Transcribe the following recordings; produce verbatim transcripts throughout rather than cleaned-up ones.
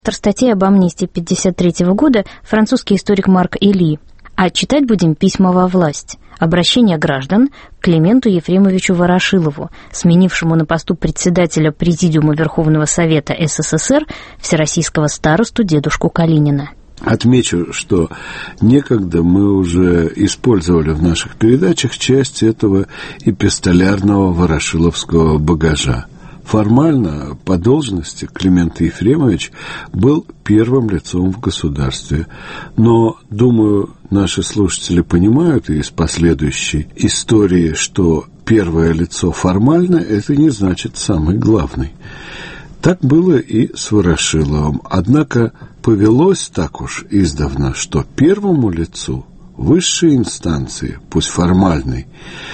Автор статьи об амнистии пятьдесят третьего года французский историк Марк Эли. А читать будем письма во власть. Обращение граждан к Клименту Ефремовичу Ворошилову, сменившему на посту председателя Президиума Верховного Совета СССР всероссийского старосту дедушку Калинина. Отмечу, что некогда мы уже использовали в наших передачах часть этого эпистолярного ворошиловского багажа. Формально, по должности, Климент Ефремович был первым лицом в государстве. Но, думаю, наши слушатели понимают из последующей истории, что первое лицо формально – это не значит самый главный. Так было и с Ворошиловым. Однако повелось так уж издавна, что первому лицу высшей инстанции, пусть формальной,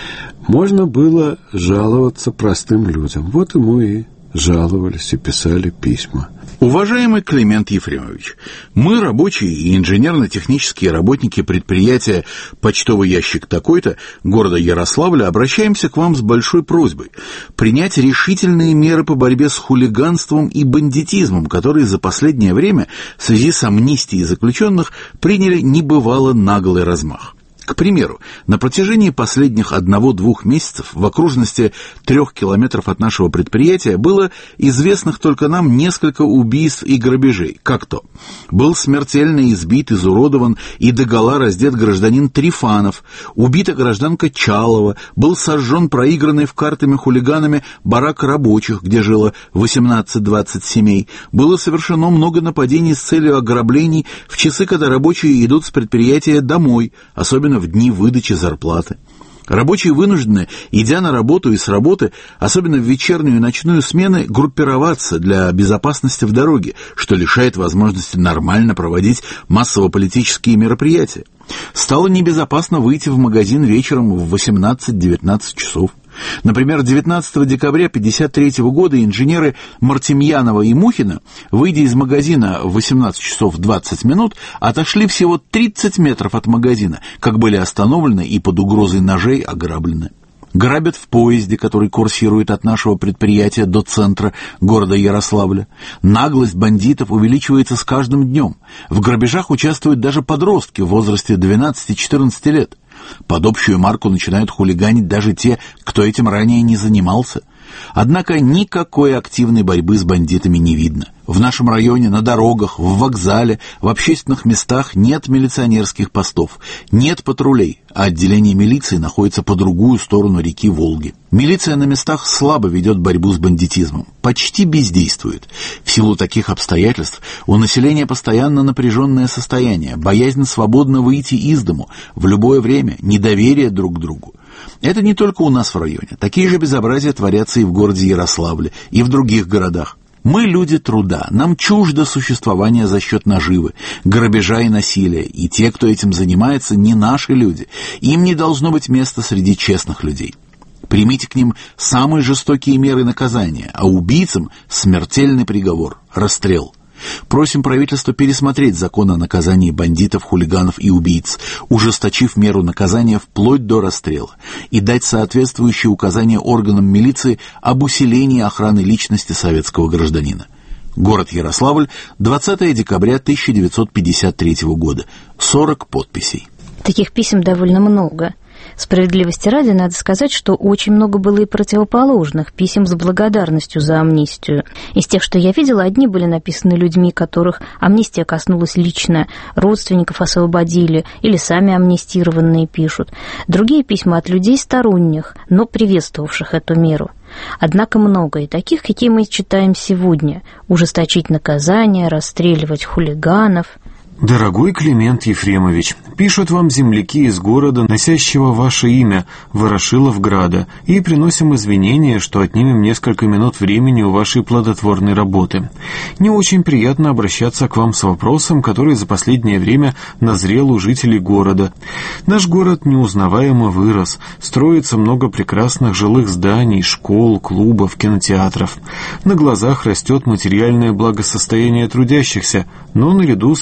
можно было жаловаться простым людям. Вот ему и жаловались и писали письма. Уважаемый Климент Ефремович, мы, рабочие и инженерно-технические работники предприятия «Почтовый ящик такой-то» города Ярославля, обращаемся к вам с большой просьбой принять решительные меры по борьбе с хулиганством и бандитизмом, которые за последнее время в связи с амнистией заключенных приняли небывало наглый размах. К примеру, на протяжении последних одного-двух месяцев в окружности трех километров от нашего предприятия было известных только нам несколько убийств и грабежей. Как то? Был смертельно избит, изуродован и догола раздет гражданин Трифанов, убита гражданка Чалова, был сожжен проигранный в картами хулиганами барак рабочих, где жило восемнадцать-двадцать семей. Было совершено много нападений с целью ограблений в часы, когда рабочие идут с предприятия домой, особенно в дни выдачи зарплаты. Рабочие вынуждены, идя на работу и с работы, особенно в вечернюю и ночную смены, группироваться для безопасности в дороге, что лишает возможности нормально проводить массово-политические мероприятия. Стало небезопасно выйти в магазин вечером в восемнадцать-девятнадцать часов. Например, девятнадцатого декабря тысяча девятьсот пятьдесят третьего года инженеры Мартемьянова и Мухина, выйдя из магазина в восемнадцать часов двадцать минут, отошли всего тридцать метров от магазина, как были остановлены и под угрозой ножей ограблены. Грабят в поезде, который курсирует от нашего предприятия до центра города Ярославля. Наглость бандитов увеличивается с каждым днем. В грабежах участвуют даже подростки в возрасте двенадцати-четырнадцати лет. Под общую марку начинают хулиганить даже те, кто этим ранее не занимался. Однако никакой активной борьбы с бандитами не видно. В нашем районе, на дорогах, в вокзале, в общественных местах нет милиционерских постов, нет патрулей, а отделение милиции находится по другую сторону реки Волги. Милиция на местах слабо ведет борьбу с бандитизмом, почти бездействует. В силу таких обстоятельств у населения постоянно напряженное состояние, боязнь свободно выйти из дому в любое время, недоверие друг к другу. Это не только у нас в районе. Такие же безобразия творятся и в городе Ярославле, и в других городах. Мы люди труда, нам чуждо существование за счет наживы, грабежа и насилия, и те, кто этим занимается, не наши люди. Им не должно быть места среди честных людей. Примите к ним самые жестокие меры наказания, а убийцам смертельный приговор – расстрел. Просим правительство пересмотреть закон о наказании бандитов, хулиганов и убийц, ужесточив меру наказания вплоть до расстрела, и дать соответствующие указания органам милиции об усилении охраны личности советского гражданина. Город Ярославль, двадцатого декабря тысяча девятьсот пятьдесят третьего года. сорок подписей. Таких писем довольно много. Справедливости ради надо сказать, что очень много было и противоположных писем с благодарностью за амнистию. Из тех, что я видела, одни были написаны людьми, которых амнистия коснулась лично, родственников освободили или сами амнистированные пишут. Другие письма от людей сторонних, но приветствовавших эту меру. Однако много и таких, какие мы читаем сегодня. Ужесточить наказания, расстреливать хулиганов. Дорогой Климент Ефремович, пишут вам земляки из города, носящего ваше имя, Ворошиловграда, и приносим извинения, что отнимем несколько минут времени у вашей плодотворной работы. Не очень приятно обращаться к вам с вопросом, который за последнее время назрел у жителей города. Наш город неузнаваемо вырос, строится много прекрасных жилых зданий, школ, клубов, кинотеатров. На глазах растет материальное благосостояние трудящихся, но наряду с этим изменением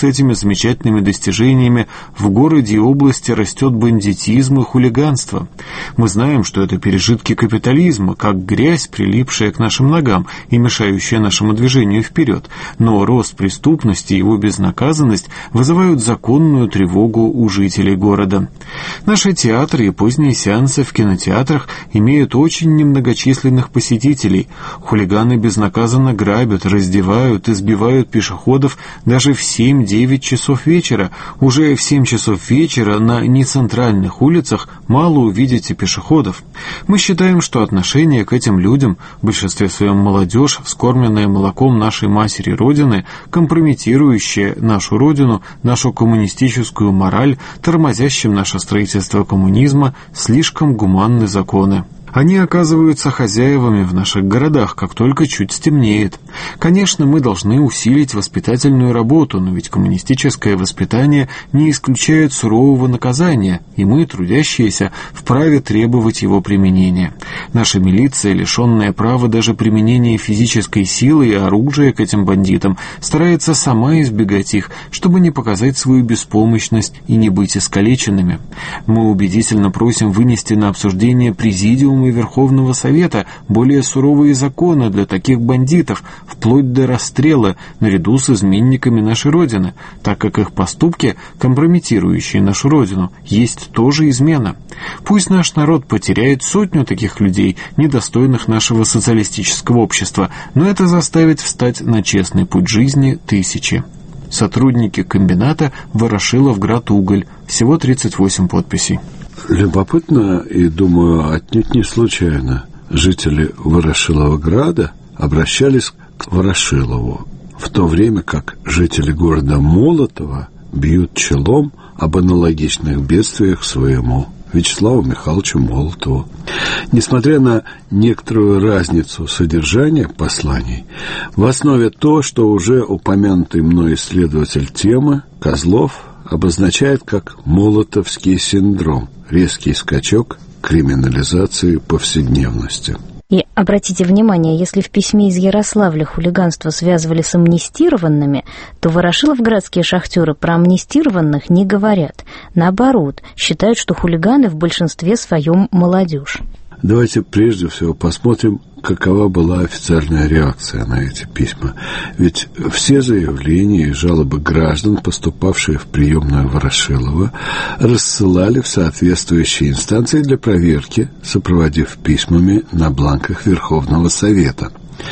замечательными достижениями в городе и области растет бандитизм и хулиганство. Мы знаем, что это пережитки капитализма, как грязь, прилипшая к нашим ногам и мешающая нашему движению вперед. Но рост преступности и его безнаказанность вызывают законную тревогу у жителей города. Наши театры и поздние сеансы в кинотеатрах имеют очень немногочисленных посетителей. Хулиганы безнаказанно грабят, раздевают, избивают пешеходов даже в семь-девять часов вечера. Уже в семь часов вечера на нецентральных улицах мало увидите пешеходов. Мы считаем, что отношение к этим людям, в большинстве своем молодежь, вскормленная молоком нашей матери Родины, компрометирующая нашу Родину, нашу коммунистическую мораль, тормозящим наше строительство коммунизма, слишком гуманны законы. Они оказываются хозяевами в наших городах, как только чуть стемнеет. Конечно, мы должны усилить воспитательную работу, но ведь коммунистическое воспитание не исключает сурового наказания, и мы, трудящиеся, вправе требовать его применения. Наша милиция, лишенная права даже применения физической силы и оружия к этим бандитам, старается сама избегать их, чтобы не показать свою беспомощность и не быть искалеченными. Мы убедительно просим вынести на обсуждение Президиума и Верховного Совета более суровые законы для таких бандитов, вплоть до расстрела, наряду с изменниками нашей Родины, так как их поступки, компрометирующие нашу Родину, есть тоже измена. Пусть наш народ потеряет сотню таких людей, недостойных нашего социалистического общества, но это заставит встать на честный путь жизни тысячи. Сотрудники комбината Ворошиловградуголь. Всего тридцать восемь подписей. Любопытно, и, думаю, отнюдь не случайно, жители Ворошиловграда обращались к Ворошилову, в то время как жители города Молотова бьют челом об аналогичных бедствиях своему Вячеславу Михайловичу Молотову. Несмотря на некоторую разницу содержания посланий, в основе то, что уже упомянутый мной исследователь темы Козлов обозначает как молотовский синдром, резкий скачок криминализации повседневности. И обратите внимание, если в письме из Ярославля хулиганство связывали с амнистированными, то ворошиловградские шахтеры про амнистированных не говорят. Наоборот, считают, что хулиганы в большинстве своем молодежь. Давайте прежде всего посмотрим, какова была официальная реакция на эти письма. Ведь все заявления и жалобы граждан, поступавшие в приемную Ворошилова, рассылали в соответствующие инстанции для проверки, сопроводив письмами на бланках Верховного Совета.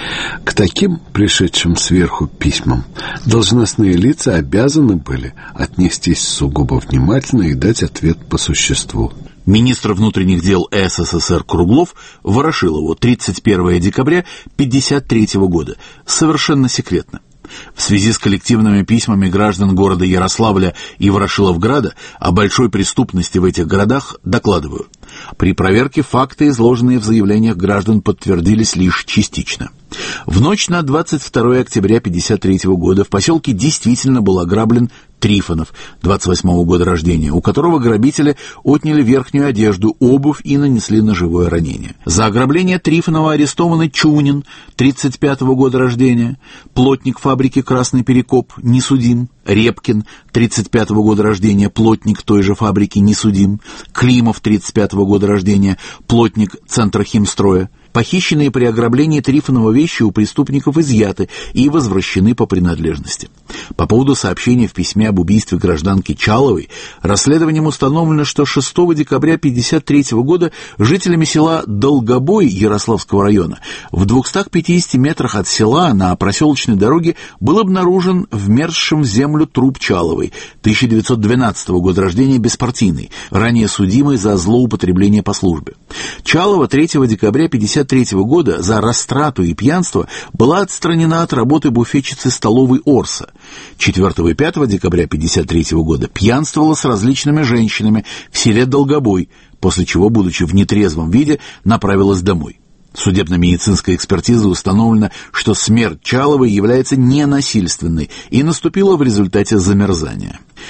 К таким пришедшим сверху письмам должностные лица обязаны были отнестись сугубо внимательно и дать ответ по существу. Министр внутренних дел СССР Круглов Ворошилову тридцать первого декабря тысяча девятьсот пятьдесят третьего года совершенно секретно. В связи с коллективными письмами граждан города Ярославля и Ворошиловграда о большой преступности в этих городах докладываю. При проверке факты, изложенные в заявлениях граждан, подтвердились лишь частично. В ночь на двадцать второго октября тысяча девятьсот пятьдесят третьего года в поселке действительно был ограблен Трифонов, двадцать восьмого года рождения, у которого грабители отняли верхнюю одежду, обувь и нанесли ножевое ранение. За ограбление Трифонова арестованы Чунин, тридцать пятого года рождения, плотник фабрики «Красный Перекоп», не судим, Репкин, тридцать пятого года рождения, плотник той же фабрики, не судим, Климов, тридцать пятого года рождения, плотник Центра химстроя. Похищенные при ограблении Трифонова вещи у преступников изъяты и возвращены по принадлежности. По поводу сообщения в письме об убийстве гражданки Чаловой, расследованием установлено, что шестого декабря тысяча девятьсот пятьдесят третьего года жителями села Долгобой Ярославского района в двухстах пятидесяти метрах от села на проселочной дороге был обнаружен вмерзшим в землю труп Чаловой, тысяча девятьсот двенадцатого года рождения, беспартийной, ранее судимой за злоупотребление по службе. Чалова третьего декабря тысяча девятьсот пятьдесят третьего года за растрату и пьянство была отстранена от работы буфетчицы столовой Орса. четвёртого и пятого декабря тысяча девятьсот пятьдесят третьего года пьянствовала с различными женщинами в селе Долгобой, после чего, будучи в нетрезвом виде, направилась домой. Судебно-медицинской экспертизой установлено, что смерть Чаловой является ненасильственной и наступила в результате замерзания.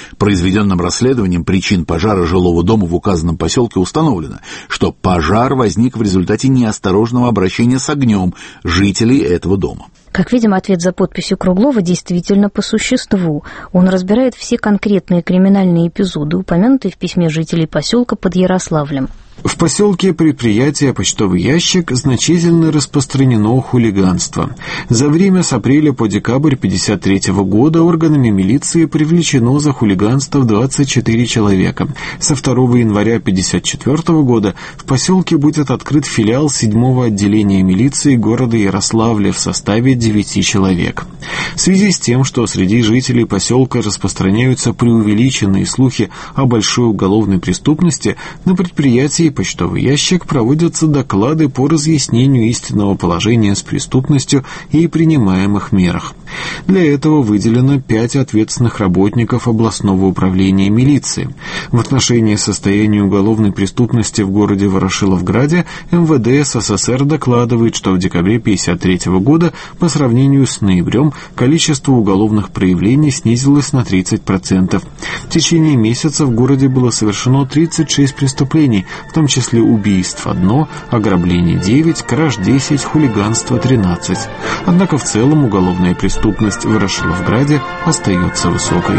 Произведенным расследованием причин пожара жилого дома в указанном поселке установлено, что пожар возник в результате неосторожного обращения с огнем жителей этого дома. Как видим, ответ за подписью Круглова действительно по существу. Он разбирает все конкретные криминальные эпизоды, упомянутые в письме жителей поселка под Ярославлем. В поселке предприятия «Почтовый ящик» значительно распространено хулиганство. За время с апреля по декабрь пятьдесят третьего года органами милиции привлечено за хулиганство двадцать четыре человека. Со второго января пятьдесят четвёртого года в поселке будет открыт филиал седьмого отделения милиции города Ярославля в составе девяти человек. В связи с тем, что среди жителей поселка распространяются преувеличенные слухи о большой уголовной преступности, на предприятии «Почтовый ящик» проводятся доклады по разъяснению истинного положения с преступностью и принимаемых мерах. Для этого выделено пять ответственных работников областного управления милиции. В отношении состояния уголовной преступности в городе Ворошиловграде эм вэ дэ эс эс эс эр докладывает, что в декабре пятьдесят третьего года по сравнению с ноябрем количество уголовных проявлений снизилось на тридцать процентов. В течение месяца в городе было совершено тридцать шесть преступлений, в том числе убийств одно, ограбление девять, краж десять, хулиганство тринадцать. Однако в целом уголовная преступность в Ворошиловграде остается высокой.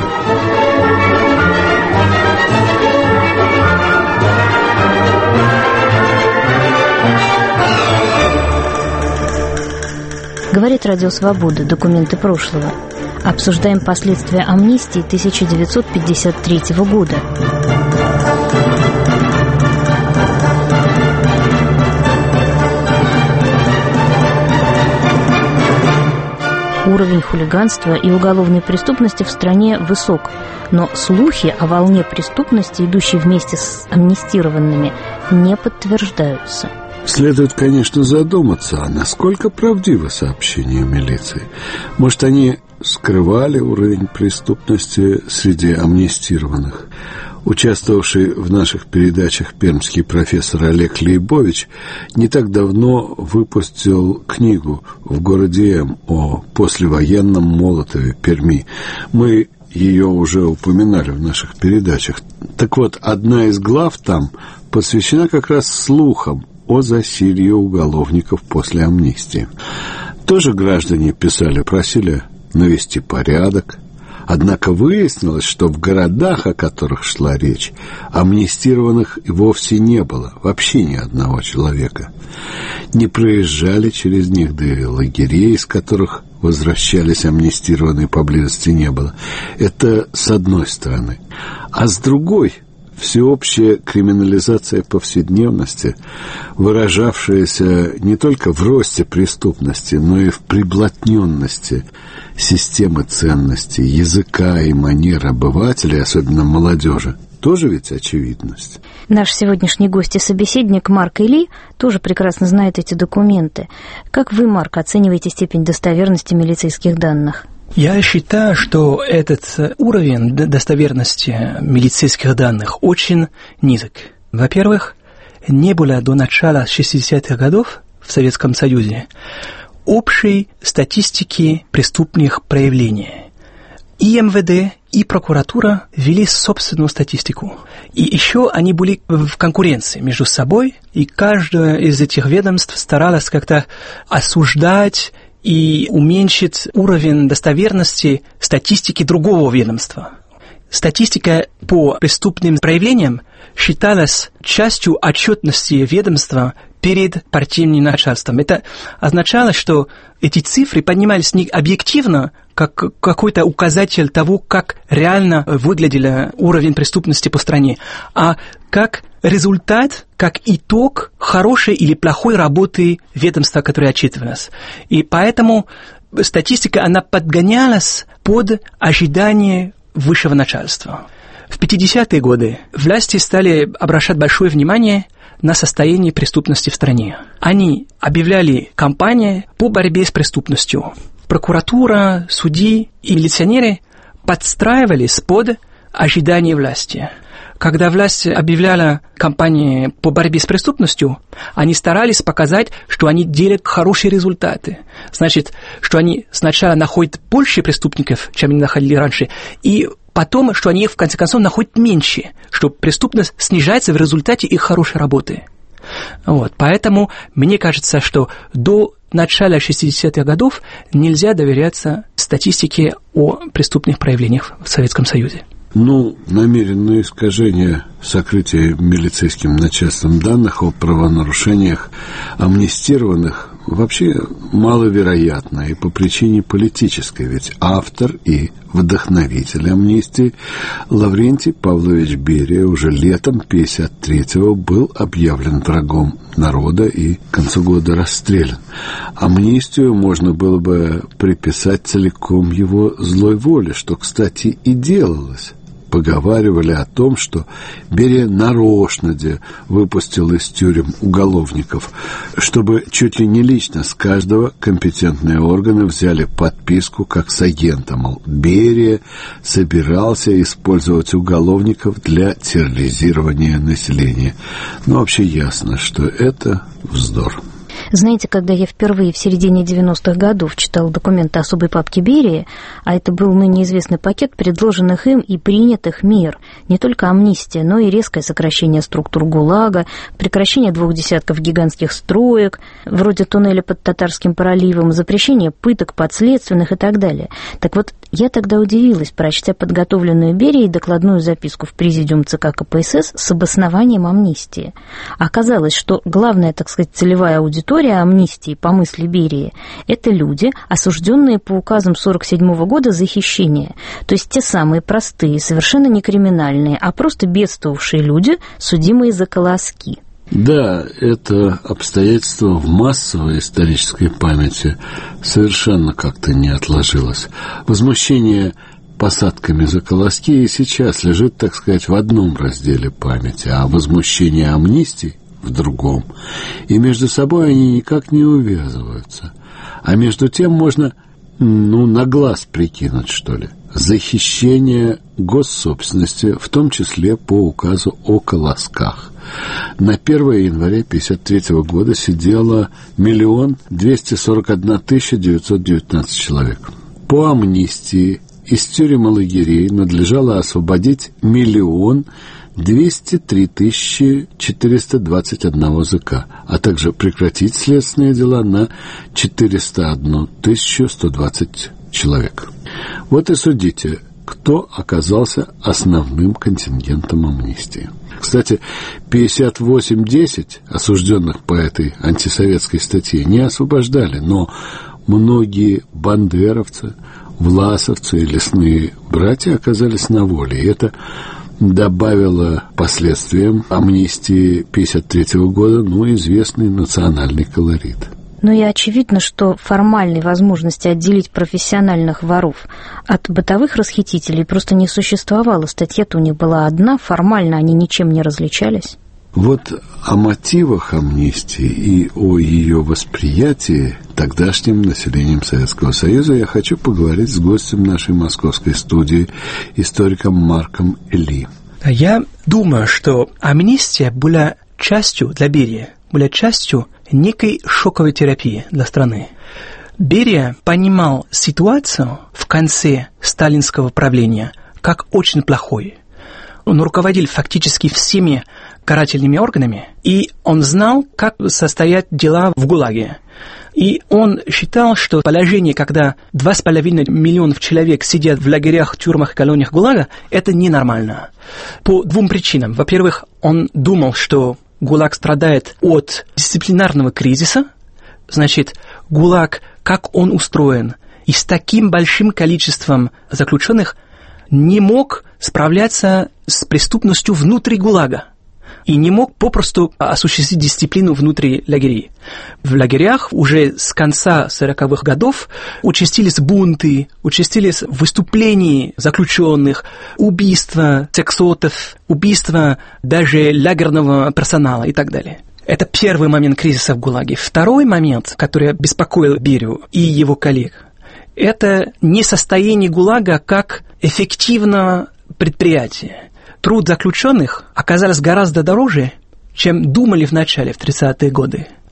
Говорит Радио Свобода. Документы прошлого. Обсуждаем последствия амнистии тысяча девятьсот пятьдесят третьего года. Уровень хулиганства и уголовной преступности в стране высок, но слухи о волне преступности, идущей вместе с амнистированными, не подтверждаются. Следует, конечно, задуматься, а насколько правдиво сообщение милиции. Может, они скрывали уровень преступности среди амнистированных. Участвовавший в наших передачах пермский профессор Олег Лейбович не так давно выпустил книгу «В городе М» о послевоенном Молотове, Перми. Мы ее уже упоминали в наших передачах. Так вот, одна из глав там посвящена как раз слухам о засилье уголовников после амнистии. Тоже граждане писали, просили навести порядок. Однако выяснилось, что в городах, о которых шла речь, амнистированных вовсе не было, вообще ни одного человека. Не проезжали через них, да и лагерей, из которых возвращались амнистированные, поблизости не было. Это с одной стороны. А с другой, всеобщая криминализация повседневности, выражавшаяся не только в росте преступности, но и в приблотненности системы ценностей, языка и манер обывателей, особенно молодежи, тоже ведь очевидность. Наш сегодняшний гость и собеседник Марк Или тоже прекрасно знает эти документы. Как вы, Марк, оцениваете степень достоверности милицейских данных? Я считаю, что этот уровень достоверности милицейских данных очень низок. Во-первых, не было до начала шестидесятых годов в Советском Союзе общей статистики преступных проявлений. И эм вэ дэ, и прокуратура вели собственную статистику. И еще они были в конкуренции между собой, и каждое из этих ведомств старалось как-то осуждать и уменьшить уровень достоверности статистики другого ведомства. Статистика по преступным проявлениям считалась частью отчетности ведомства перед партийным начальством. Это означало, что эти цифры поднимались не объективно, как какой-то указатель того, как реально выглядел уровень преступности по стране, а как результат, как итог хорошей или плохой работы ведомства, которое отчитывалось. И поэтому статистика, она подгонялась под ожидания высшего начальства. В пятидесятые годы власти стали обращать большое внимание на состояние преступности в стране. Они объявляли кампании по борьбе с преступностью. Прокуратура, судьи и милиционеры подстраивались под ожидания власти. Когда власть объявляла кампании по борьбе с преступностью, они старались показать, что они делают хорошие результаты. Значит, что они сначала находят больше преступников, чем они находили раньше, и потом, что они, в конце концов, находят меньше, что преступность снижается в результате их хорошей работы. Вот. Поэтому мне кажется, что до начала шестидесятых годов нельзя доверяться статистике о преступных проявлениях в Советском Союзе. Ну, намеренное искажение сокрытия милицейским начальством данных о правонарушениях амнистированных вообще маловероятно и по причине политической, ведь автор и вдохновитель амнистии Лаврентий Павлович Берия уже летом пятьдесят третьего был объявлен врагом народа и к концу года расстрелян. Амнистию можно было бы приписать целиком его злой воле, что, кстати, и делалось. Поговаривали о том, что Берия нарочно выпустил из тюрем уголовников, чтобы чуть ли не лично с каждого компетентные органы взяли подписку как с агента, мол, Берия собирался использовать уголовников для терроризирования населения. Но вообще ясно, что это вздор. Знаете, когда я впервые в середине девяностых годов читала документы особой папки Берии, а это был ныне известный пакет предложенных им и принятых мер, не только амнистия, но и резкое сокращение структур ГУЛАГа, прекращение двух десятков гигантских строек, вроде туннеля под Татарским проливом, запрещение пыток подследственных и так далее. Так вот, я тогда удивилась, прочтя подготовленную Берией докладную записку в президиум ЦК КПСС с обоснованием амнистии. Оказалось, что главная, так сказать, целевая аудитория амнистии, по мысли Берии, это люди, осужденные по указам сорок седьмого года за хищение. То есть те самые простые, совершенно не криминальные, а просто бедствовавшие люди, судимые за колоски. Да, это обстоятельство в массовой исторической памяти совершенно как-то не отложилось. Возмущение посадками за колоски и сейчас лежит, так сказать, в одном разделе памяти, а возмущение амнистии в другом. И между собой они никак не увязываются. А между тем можно, ну, на глаз прикинуть, что ли. Захищение госсобственности, в том числе по указу о колосках. На первое января пятьдесят третьего года сидело миллион двести сорок одна тысяча девятьсот девятнадцать человек. По амнистии из тюрем и лагерей надлежало освободить миллион двести три тысячи четыреста двадцать один ЗК, а также прекратить следственные дела на четыреста одну тысячу сто двадцать человек. Вот и судите, кто оказался основным контингентом амнистии. Кстати, пятьдесят восемь десять осужденных по этой антисоветской статье не освобождали, но многие бандеровцы, власовцы и лесные братья оказались на воле, и это добавило последствиям амнистии пятьдесят третьего года, ну, известный национальный колорит. Но и очевидно, что формальной возможности отделить профессиональных воров от бытовых расхитителей просто не существовало. Статья-то у них была одна, формально они ничем не различались. Вот о мотивах амнистии и о ее восприятии тогдашним населением Советского Союза я хочу поговорить с гостем нашей московской студии, историком Марком Эли. Я думаю, что амнистия была частью для Берии, была частью некой шоковой терапии для страны. Берия понимал ситуацию в конце сталинского правления как очень плохой. Он руководил фактически всеми карательными органами, и он знал, как состоят дела в ГУЛАГе. И он считал, что положение, когда два с половиной миллионов человек сидят в лагерях, тюрьмах и колониях ГУЛАГа, это ненормально. По двум причинам. Во-первых, он думал, что ГУЛАГ страдает от дисциплинарного кризиса. Значит, ГУЛАГ, как он устроен, и с таким большим количеством заключенных не мог справляться с преступностью внутри ГУЛАГа и не мог попросту осуществить дисциплину внутри лагерей. В лагерях уже с конца сороковых годов участились бунты, участились выступления заключенных, убийства сексотов, убийства даже лагерного персонала и так далее. Это первый момент кризиса в ГУЛАГе. Второй момент, который беспокоил Берию и его коллег, это несостояние ГУЛАГа как эффективного предприятия. Труд заключенных оказался гораздо дороже, чем думали в начале, в тридцатые годы.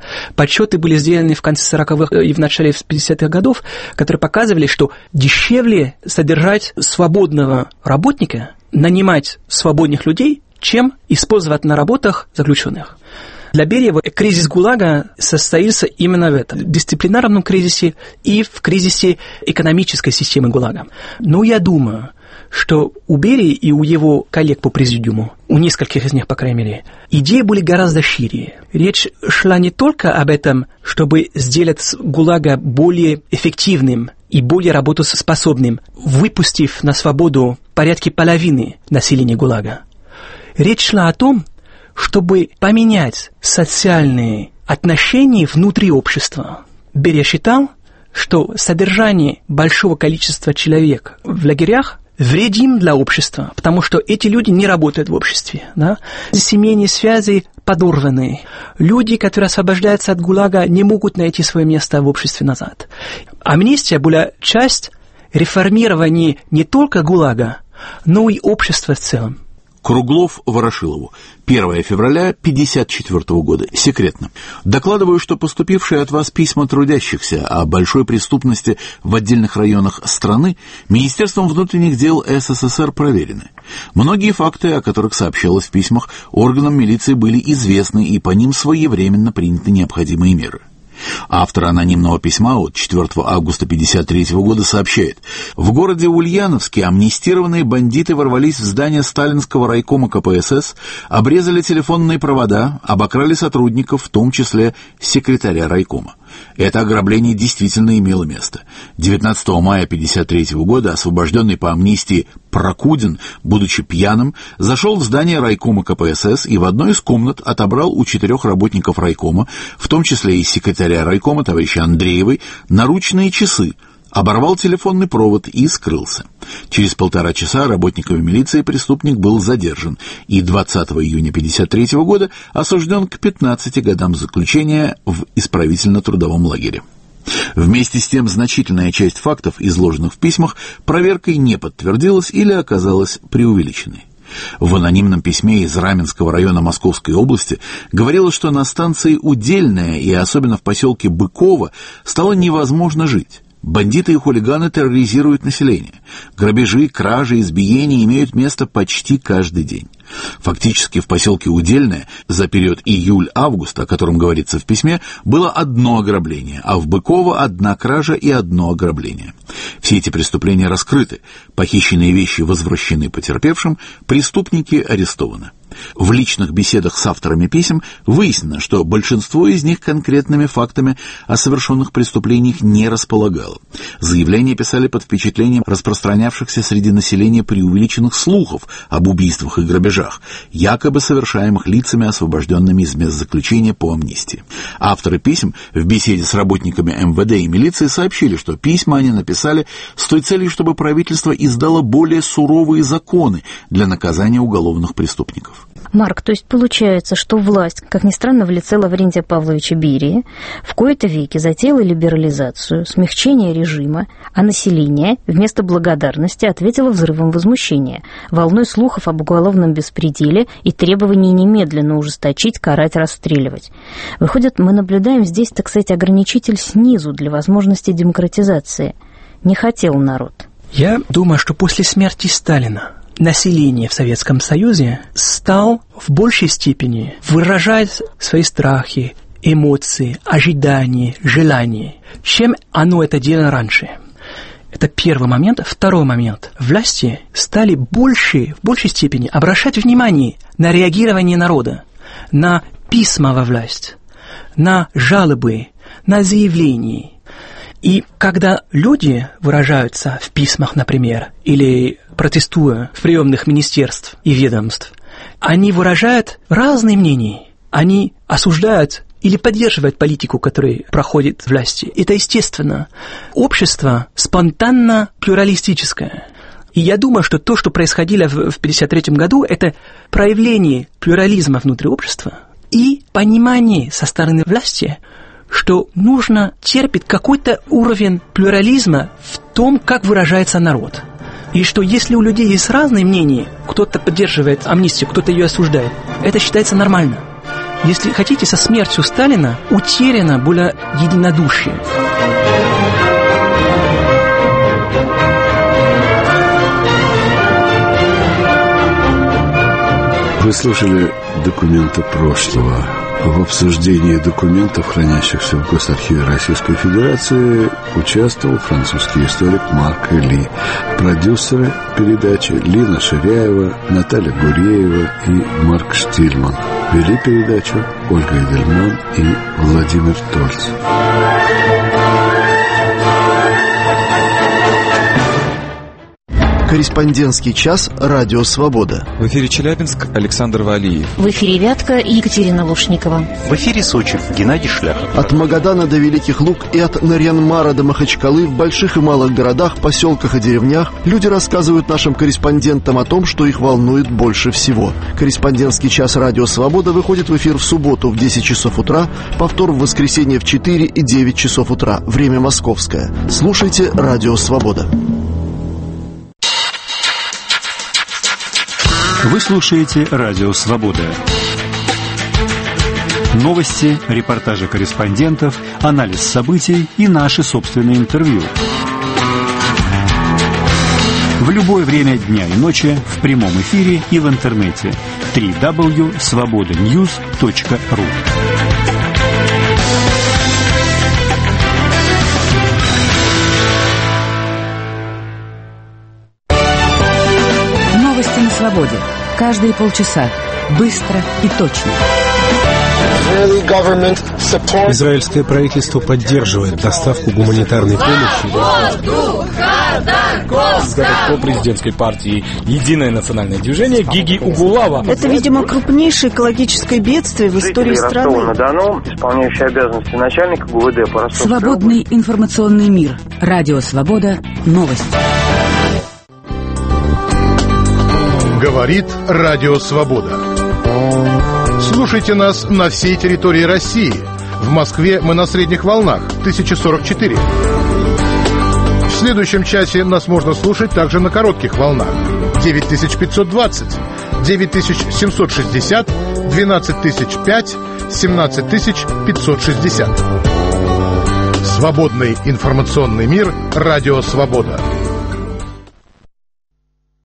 Подсчеты были сделаны в конце сороковых и в начале пятидесятых годов, которые показывали, что дешевле содержать свободного работника, нанимать свободных людей, чем использовать на работах заключенных. Для Берия кризис ГУЛАГа состоится именно в этом, в дисциплинарном кризисе и в кризисе экономической системы ГУЛАГа. Но я думаю, что у Берии и у его коллег по президиуму, у нескольких из них, по крайней мере, идеи были гораздо шире. Речь шла не только об этом, чтобы сделать ГУЛАГа более эффективным и более работоспособным, выпустив на свободу порядка половины населения ГУЛАГа. Речь шла о том, чтобы поменять социальные отношения внутри общества. Берия считал, что содержание большого количества человек в лагерях вредим для общества, потому что эти люди не работают в обществе. Да? Семейные связи подорваны. Люди, которые освобождаются от ГУЛАГа, не могут найти свое место в обществе назад. Амнистия была часть реформирования не только ГУЛАГа, но и общества в целом. Круглов Ворошилову. первое февраля пятьдесят четвёртого года. Секретно. Докладываю, что поступившие от вас письма трудящихся о большой преступности в отдельных районах страны Министерством внутренних дел СССР проверены. Многие факты, о которых сообщалось в письмах, органам милиции были известны, и по ним своевременно приняты необходимые меры. Автор анонимного письма от четвёртого августа пятьдесят третьего года сообщает: в городе Ульяновске амнистированные бандиты ворвались в здание сталинского райкома ка пэ эс эс, обрезали телефонные провода, обокрали сотрудников, в том числе секретаря райкома. Это ограбление действительно имело место. девятнадцатого мая пятьдесят третьего года освобожденный по амнистии Прокудин, будучи пьяным, зашел в здание райкома ка пэ эс эс и в одной из комнат отобрал у четырех работников райкома, в том числе и секретаря райкома товарища Андреевой, наручные часы, оборвал телефонный провод и скрылся. Через полтора часа работниками милиции преступник был задержан и двадцатого июня пятьдесят третьего года осужден к пятнадцати годам заключения в исправительно-трудовом лагере. Вместе с тем, значительная часть фактов, изложенных в письмах, проверкой не подтвердилась или оказалась преувеличенной. В анонимном письме из Раменского района Московской области говорилось, что на станции Удельная и особенно в поселке Быково стало невозможно жить. Бандиты и хулиганы терроризируют население. Грабежи, кражи, избиения имеют место почти каждый день. Фактически в поселке Удельное за период июль-август, о котором говорится в письме, было одно ограбление, а в Быково одна кража и одно ограбление. Все эти преступления раскрыты, похищенные вещи возвращены потерпевшим, преступники арестованы. В личных беседах с авторами писем выяснено, что большинство из них конкретными фактами о совершенных преступлениях не располагало. Заявления писали под впечатлением распространявшихся среди населения преувеличенных слухов об убийствах и грабежах, якобы совершаемых лицами, освобожденными из мест заключения по амнистии. Авторы писем в беседе с работниками эм вэ дэ и милиции сообщили, что письма они написали с той целью, чтобы правительство издало более суровые законы для наказания уголовных преступников. Марк, то есть получается, что власть, как ни странно, в лице Лаврентия Павловича Берии, в кои-то веки затеяла либерализацию, смягчение режима, а население вместо благодарности ответило взрывом возмущения, волной слухов об уголовном беспределе и требований немедленно ужесточить, карать, расстреливать. Выходит, мы наблюдаем здесь, так сказать, ограничитель снизу для возможности демократизации. Не хотел народ. Я думаю, что после смерти Сталина население в Советском Союзе стал в большей степени выражать свои страхи, эмоции, ожидания, желания, чем оно это делало раньше. Это первый момент. Второй момент. Власти стали больше, в большей степени обращать внимание на реагирование народа, на письма во власть, на жалобы, на заявления. И когда люди выражаются в письмах, например, или протестуя в приемных министерств и ведомств, они выражают разные мнения. Они осуждают или поддерживают политику, которая проходит в власти. Это естественно. Общество спонтанно плюралистическое. И я думаю, что то, что происходило в пятьдесят третьем году, это проявление плюрализма внутри общества и понимание со стороны власти, что нужно терпеть какой-то уровень плюрализма в том, как выражается народ. И что если у людей есть разные мнения, кто-то поддерживает амнистию, кто-то ее осуждает, это считается нормально. Если хотите, со смертью Сталина утеряно было единодушие. Вы слушали «Документы прошлого». В обсуждении документов, хранящихся в Госархиве Российской Федерации, участвовал французский историк Марк Эли. Продюсеры передачи Лина Ширяева, Наталья Гуреева и Марк Штильман. Вели передачу Ольга Эдельман и Владимир Тольц. Корреспондентский час «Радио Свобода». В эфире Челябинск, Александр Валиев. В эфире Вятка и Екатерина Лушникова. В эфире Сочи, Геннадий Шляхов. От Магадана до Великих Луг и от Нарьян-Мара до Махачкалы в больших и малых городах, поселках и деревнях люди рассказывают нашим корреспондентам о том, что их волнует больше всего. Корреспондентский час «Радио Свобода» выходит в эфир в субботу в десять часов утра, повтор в воскресенье в четыре и девять часов утра. Время московское. Слушайте «Радио Свобода». Вы слушаете «Радио Свобода». Новости, репортажи корреспондентов, анализ событий и наши собственные интервью. В любое время дня и ночи, в прямом эфире и в интернете. дабл ю дабл ю дабл ю точка свобода ньюс точка ру. Новости на свободе. Каждые полчаса. Быстро и точно. Израильское правительство поддерживает доставку гуманитарной помощи. По президентской партии «Единое национальное движение» Гиги Угулава. Это, видимо, крупнейшее экологическое бедствие в истории страны. Ростова-на-Дону, исполняющий обязанности начальника ГУВД по Ростовской Свободный области. информационный мир. Радио Свобода. Новости. Говорит Радио Свобода. Слушайте нас на всей территории России. В Москве мы на средних волнах тысяча сорок четыре. В следующем часе нас можно слушать также на коротких волнах девять тысяч пятьсот двадцать, девять тысяч семьсот шестьдесят, двенадцать тысяч пять, семнадцать тысяч пятьсот шестьдесят. Свободный информационный мир. Радио Свобода.